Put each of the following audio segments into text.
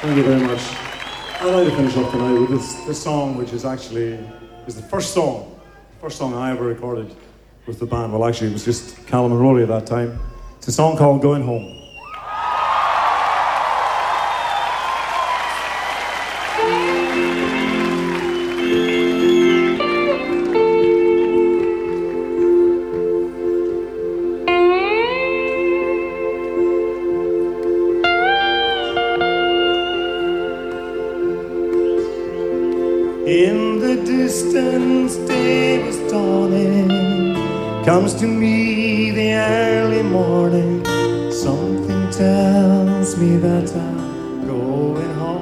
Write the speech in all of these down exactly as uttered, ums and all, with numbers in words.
Thank you very much. I'd like to finish up tonight with this, this song, which is actually is the first song, first song I ever recorded with the band. Well, actually, it was just Callum and Rory at that time. It's a song called Going Home. In the distance, day was dawning. Comes to me the early morning. Something tells me that I'm going home.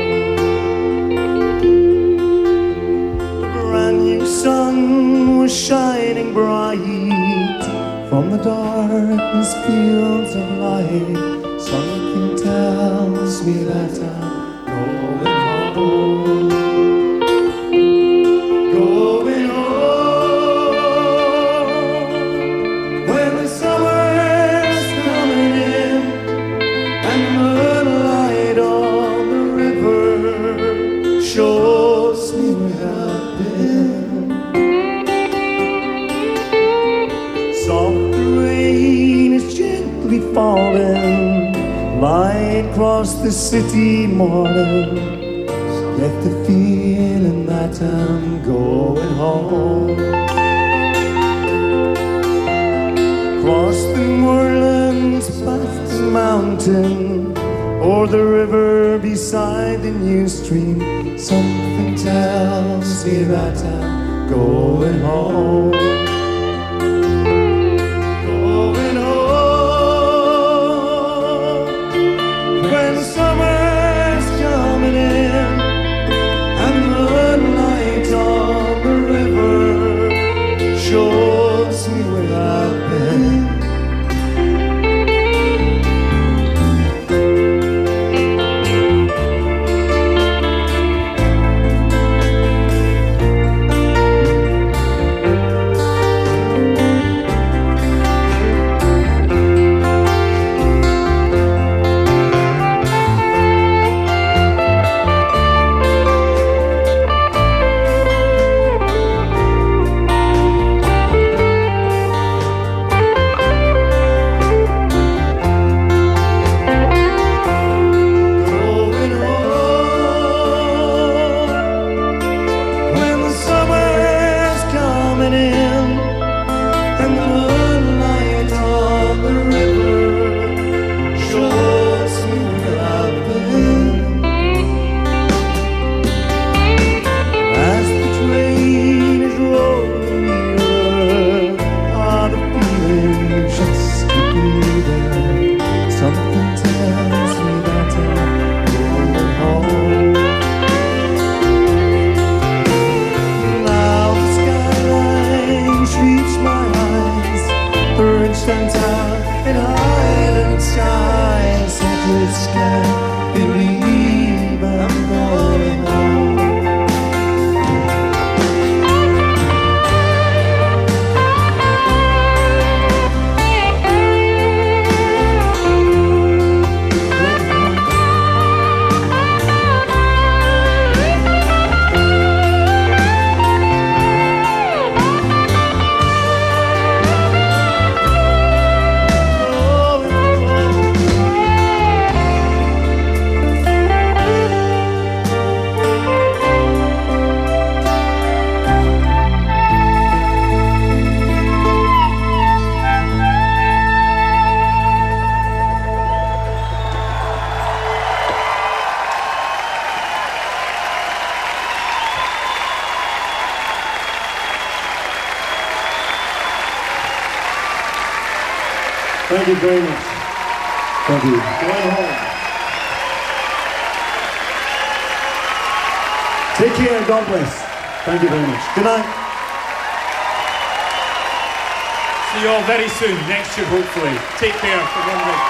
The brand new sun was shining bright from the darkness fields of light. Something tells me that I'm going home. Shows me where I've been. Soft rain is gently falling. Light across the city morning. Get the feeling that I'm going home. Cross the moorlands, past the mountain, or the river beside the new stream. Something tells me that I'm going home. Going home. When summer's coming in and the moonlight on the river shows me where I've been. In Highland skies, I just can't believe I'm going home. Thank you very much. Thank you. Going home. Take care. God bless. Thank you very much. Good night. See you all very soon, next year hopefully. Take care for one week.